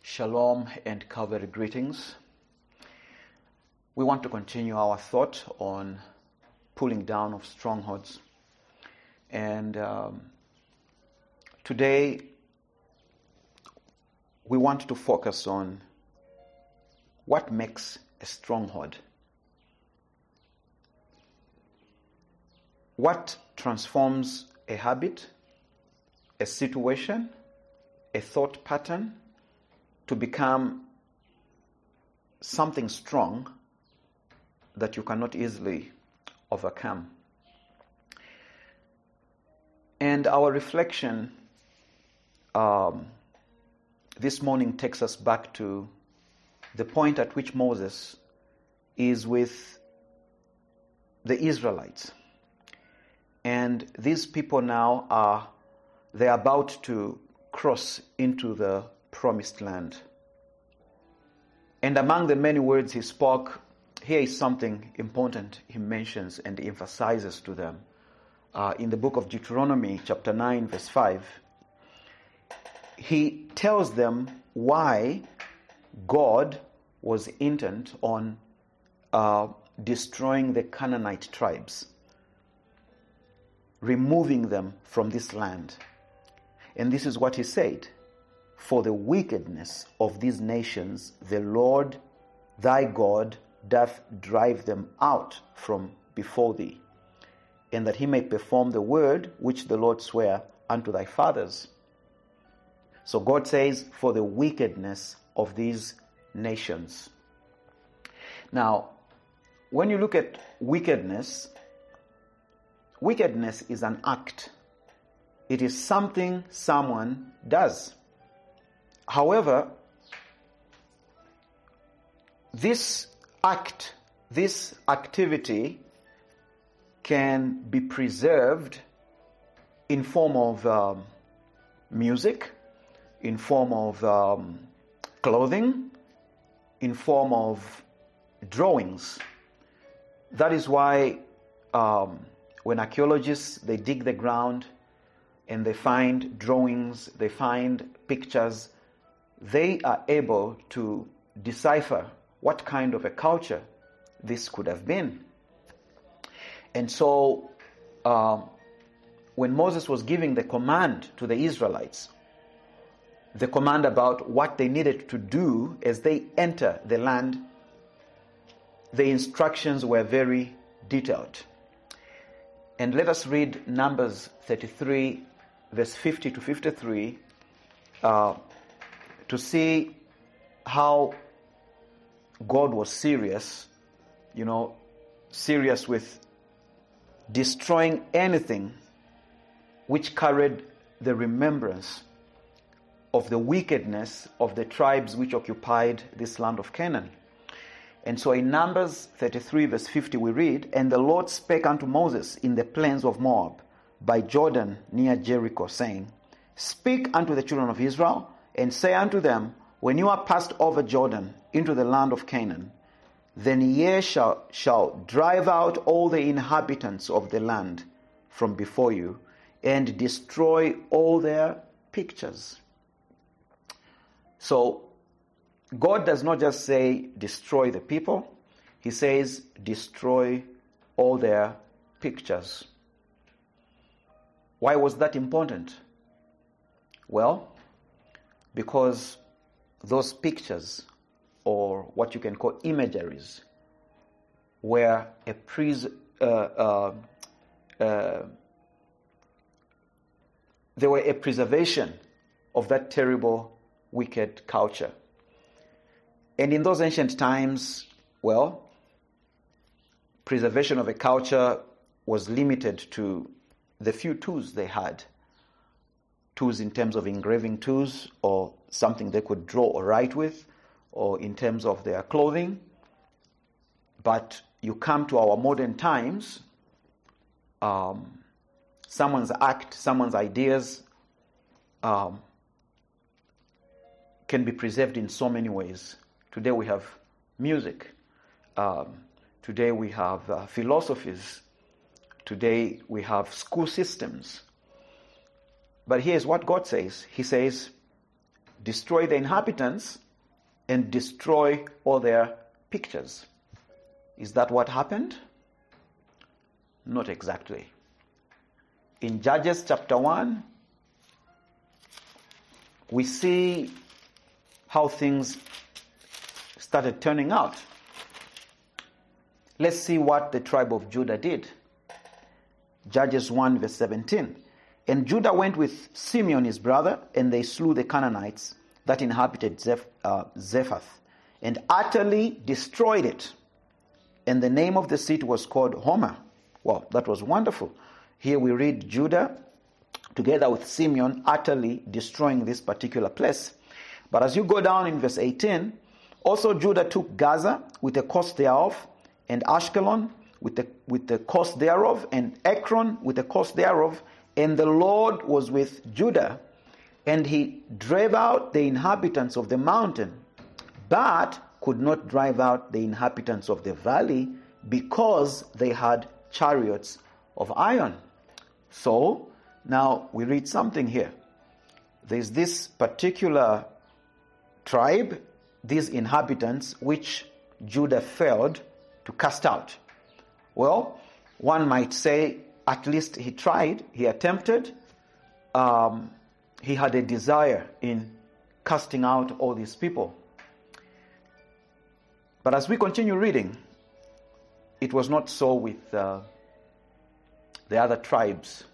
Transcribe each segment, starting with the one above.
Shalom and Calvary greetings. We want to continue our thought on pulling down of strongholds. And today we want to focus on what makes a stronghold. What transforms a habit, a situation, a thought pattern to become something strong that you cannot easily overcome. And our reflection this morning takes us back to the point at which Moses is with the Israelites. And these people now they're about to cross into the promised land. And among the many words he spoke, here is something important he mentions and emphasizes to them. In the book of Deuteronomy, chapter 9, verse 5, he tells them why God was intent on destroying the Canaanite tribes, removing them from this land. And this is what he said: "For the wickedness of these nations, the Lord thy God doth drive them out from before thee, and that he may perform the word which the Lord sware unto thy fathers." So God says, for the wickedness of these nations. Now, when you look at wickedness is an act. It is something someone does. However, this act, this activity can be preserved in form of music, in form of clothing, in form of drawings. That is why when archaeologists, they dig the ground and they find drawings, they find pictures, they are able to decipher what kind of a culture this could have been. And so when Moses was giving the command to the Israelites, the command about what they needed to do as they enter the land, the instructions were very detailed. And let us read Numbers 33, verse 50 to 53, to see how God was serious, serious with destroying anything which carried the remembrance of the wickedness of the tribes which occupied this land of Canaan. And so in Numbers 33, verse 50, we read, "And the Lord spake unto Moses in the plains of Moab, by Jordan near Jericho, saying, Speak unto the children of Israel, and say unto them, When you are passed over Jordan into the land of Canaan, then ye shall drive out all the inhabitants of the land from before you, and destroy all their pictures." So God does not just say destroy the people, he says destroy all their pictures. Why was that important? Well, because those pictures, or what you can call imageries, were they were a preservation of that terrible, wicked culture. And in those ancient times, preservation of a culture was limited to the few tools they had. Tools in terms of engraving tools, or something they could draw or write with, or in terms of their clothing. But you come to our modern times, someone's act, someone's ideas can be preserved in so many ways. Today we have music. Today we have philosophies. Today we have school systems. But here's what God says. He says, destroy the inhabitants, and destroy all their pictures. Is that what happened? Not exactly. In Judges chapter 1, we see how things started turning out. Let's see what the tribe of Judah did. Judges 1 verse 17. And Judah went with Simeon his brother, and they slew the Canaanites that inhabited Zephath, and utterly destroyed it. And the name of the city was called Hormah. Well, that was wonderful. Here we read Judah together with Simeon utterly destroying this particular place. But as you go down in verse 18, also Judah took Gaza with the coast thereof, and Ashkelon with the coast thereof, and Ekron with the coast thereof. And the Lord was with Judah, and he drave out the inhabitants of the mountain, but could not drive out the inhabitants of the valley, because they had chariots of iron. So now we read something here. There's this particular tribe, these inhabitants, which Judah failed to cast out. Well, one might say at least he tried, he attempted, he had a desire in casting out all these people. But as we continue reading, it was not so with the other tribes.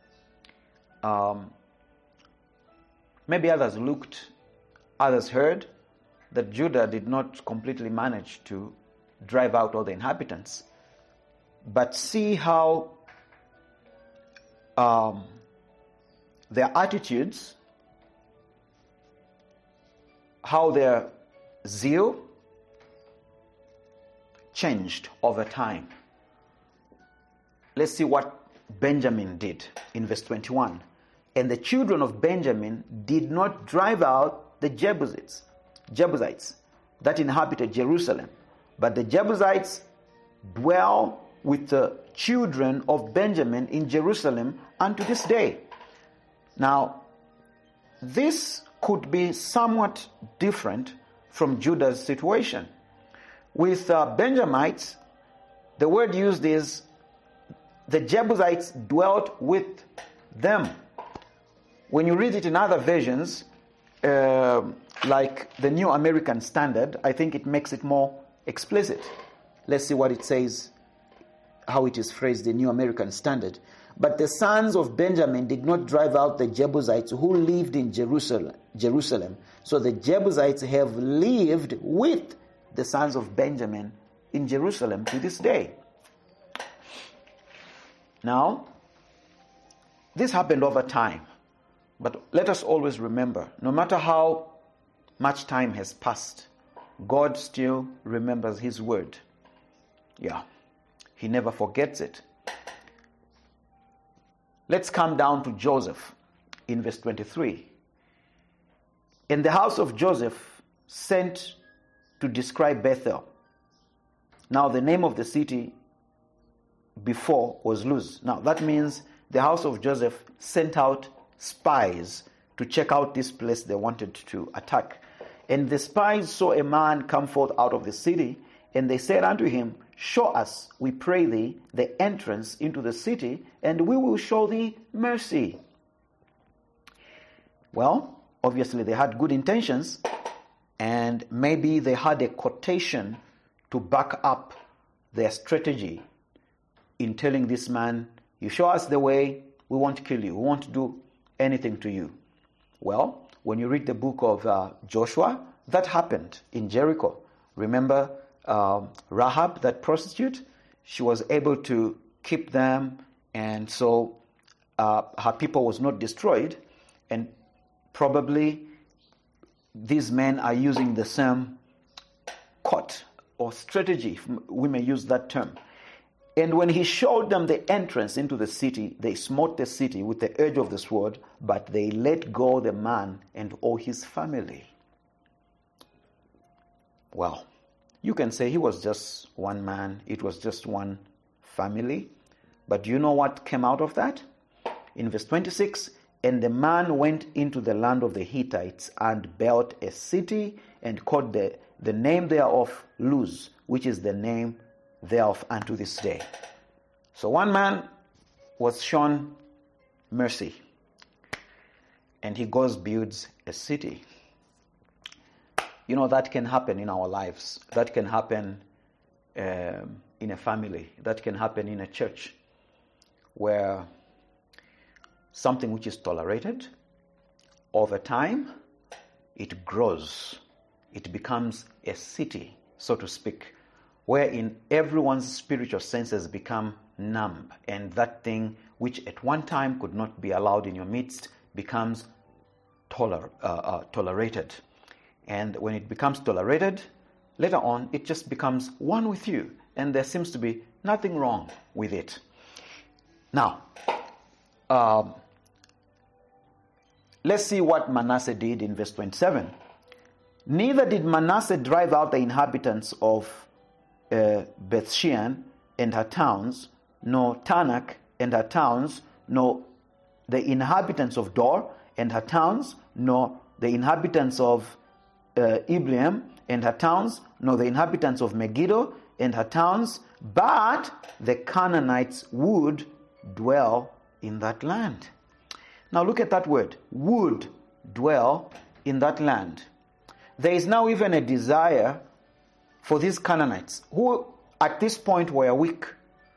Maybe others looked, others heard that Judah did not completely manage to drive out all the inhabitants. But see how their attitudes, how their zeal changed over time. Let's see what Benjamin did in verse 21. And the children of Benjamin did not drive out the Jebusites that inhabited Jerusalem, but the Jebusites dwell with the children of Benjamin in Jerusalem unto this day. Now, this could be somewhat different from Judah's situation. With Benjamites, the word used is the Jebusites dwelt with them. When you read it in other versions, like the New American Standard, I think it makes it more explicit. Let's see what it says, how it is phrased in New American Standard. But the sons of Benjamin did not drive out the Jebusites who lived in Jerusalem. So the Jebusites have lived with the sons of Benjamin in Jerusalem to this day. Now, this happened over time. But let us always remember, no matter how much time has passed, God still remembers his word. Yeah, he never forgets it. Let's come down to Joseph in verse 23. And the house of Joseph sent to describe Bethel. Now the name of the city before was Luz. Now that means the house of Joseph sent out spies to check out this place they wanted to attack. And the spies saw a man come forth out of the city, and they said unto him, Show us, we pray thee, the entrance into the city, and we will show thee mercy. Well, obviously they had good intentions, and maybe they had a quotation to back up their strategy in telling this man, you show us the way, we won't kill you, we won't do anything to you. Well, when you read the book of Joshua, that happened in Jericho. Remember Rahab, that prostitute? She was able to keep them, and so her people was not destroyed. And probably these men are using the same quote or strategy, we may use that term. And when he showed them the entrance into the city, they smote the city with the edge of the sword, but they let go the man and all his family. Well, you can say he was just one man, it was just one family. But do you know what came out of that? In verse 26, And the man went into the land of the Hittites and built a city and called the name thereof Luz, which is the name thereof unto this day. So one man was shown mercy, and he goes builds a city. You know, that can happen in our lives. That can happen in a family. That can happen in a church, where something which is tolerated, over time, it grows. It becomes a city, so to speak, wherein everyone's spiritual senses become numb, and that thing which at one time could not be allowed in your midst becomes tolerated. And when it becomes tolerated, later on, it just becomes one with you, and there seems to be nothing wrong with it. Now, let's see what Manasseh did in verse 27. Neither did Manasseh drive out the inhabitants of Bethshean and her towns, nor Tanakh and her towns, nor the inhabitants of Dor and her towns, nor the inhabitants of Ibleam and her towns, nor the inhabitants of Megiddo and her towns, but the Canaanites would dwell in that land. Now look at that word, would dwell in that land. There is now even a desire for these Canaanites, who at this point were weak,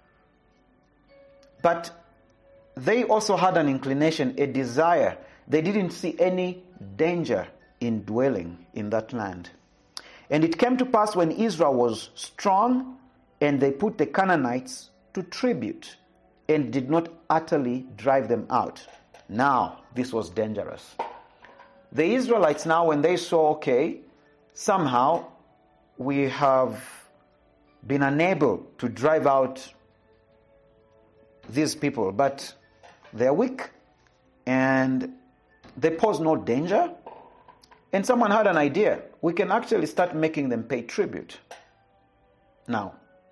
but they also had an inclination, a desire. They didn't see any danger in dwelling in that land. And it came to pass when Israel was strong, and they put the Canaanites to tribute, and did not utterly drive them out. Now, this was dangerous. The Israelites now, when they saw, okay, somehow we have been unable to drive out these people, but they're weak and they pose no danger. And someone had an idea. We can actually start making them pay tribute. Now,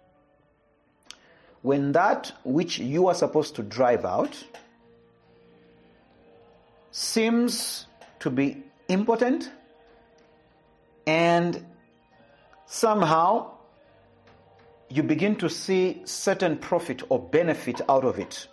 when that which you are supposed to drive out seems to be important, and somehow you begin to see certain profit or benefit out of it,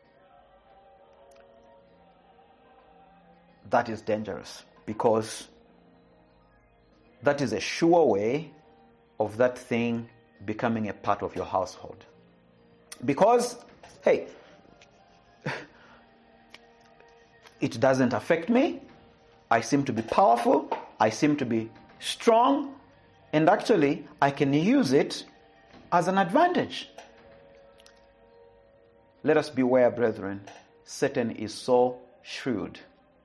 that is dangerous, because that is a sure way of that thing becoming a part of your household. Because, hey, it doesn't affect me. I seem to be powerful. I seem to be strong. And actually, I can use it as an advantage. Let us beware, brethren. Satan is so shrewd.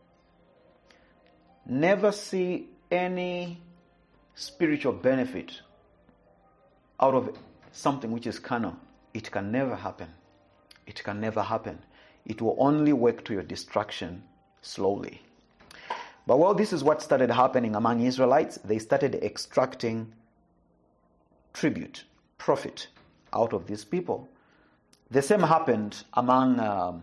Never see any spiritual benefit out of something which is carnal. It can never happen. It can never happen. It will only work to your destruction slowly. But well, this is what started happening among Israelites. They started extracting tribute, profit out of these people. The same happened among,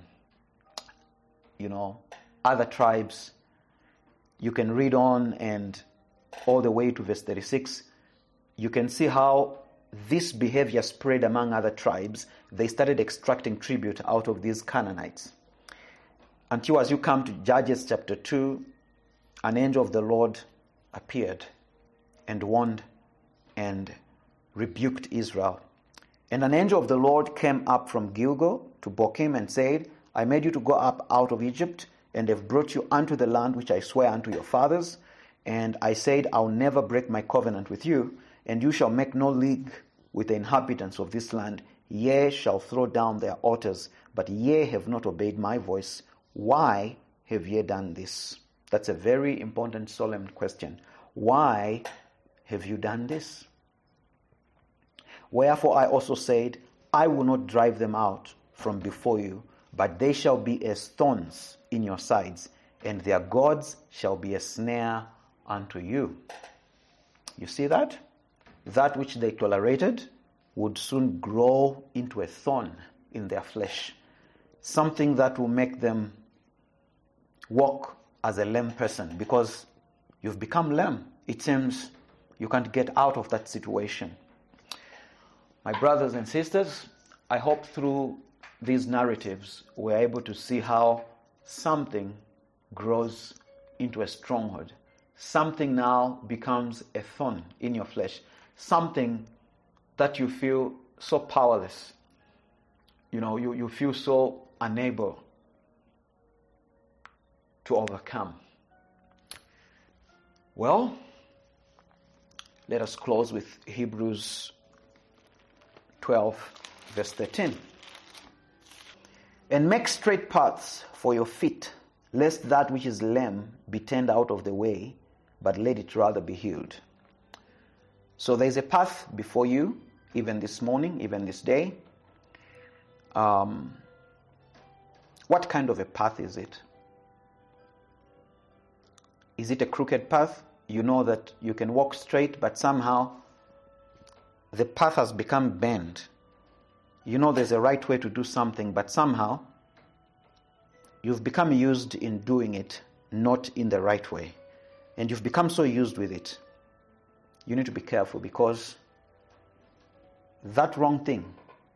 other tribes. You can read on and all the way to verse 36. You can see how this behavior spread among other tribes. They started extracting tribute out of these Canaanites. Until as you come to Judges chapter 2, an angel of the Lord appeared and warned and rebuked Israel. And an angel of the Lord came up from Gilgal to Bochim and said, I made you to go up out of Egypt, and have brought you unto the land which I swear unto your fathers. And I said, I'll never break my covenant with you, and you shall make no league with the inhabitants of this land. Ye shall throw down their altars, but ye have not obeyed my voice. Why have ye done this? That's a very important, solemn question. Why have you done this? Wherefore I also said, I will not drive them out from before you, but they shall be as thorns in your sides, and their gods shall be a snare unto you. You see that? That which they tolerated would soon grow into a thorn in their flesh. Something that will make them walk as a lame person because you've become lame. It seems you can't get out of that situation. My brothers and sisters, I hope through these narratives we're able to see how something grows into a stronghold. Something now becomes a thorn in your flesh. Something that you feel so powerless. You feel so unable to overcome. Well, let us close with Hebrews 12, verse 13. And make straight paths for your feet, lest that which is lame be turned out of the way, but let it rather be healed. So there is a path before you, even this morning, even this day. What kind of a path is it? Is it a crooked path? You know that you can walk straight, but somehow the path has become bent. You know there's a right way to do something, but somehow you've become used in doing it not in the right way. And you've become so used with it. You need to be careful, because that wrong thing,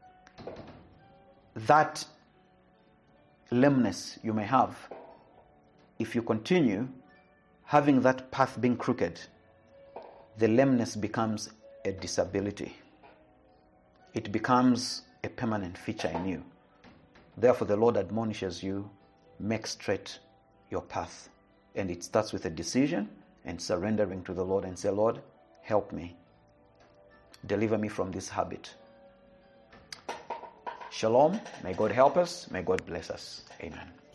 that lameness you may have, if you continue having that path being crooked, the lameness becomes a disability. It becomes a permanent feature in you. Therefore, the Lord admonishes you, make straight your path. And it starts with a decision and surrendering to the Lord and say, Lord, help me. Deliver me from this habit. Shalom. May God help us. May God bless us. Amen.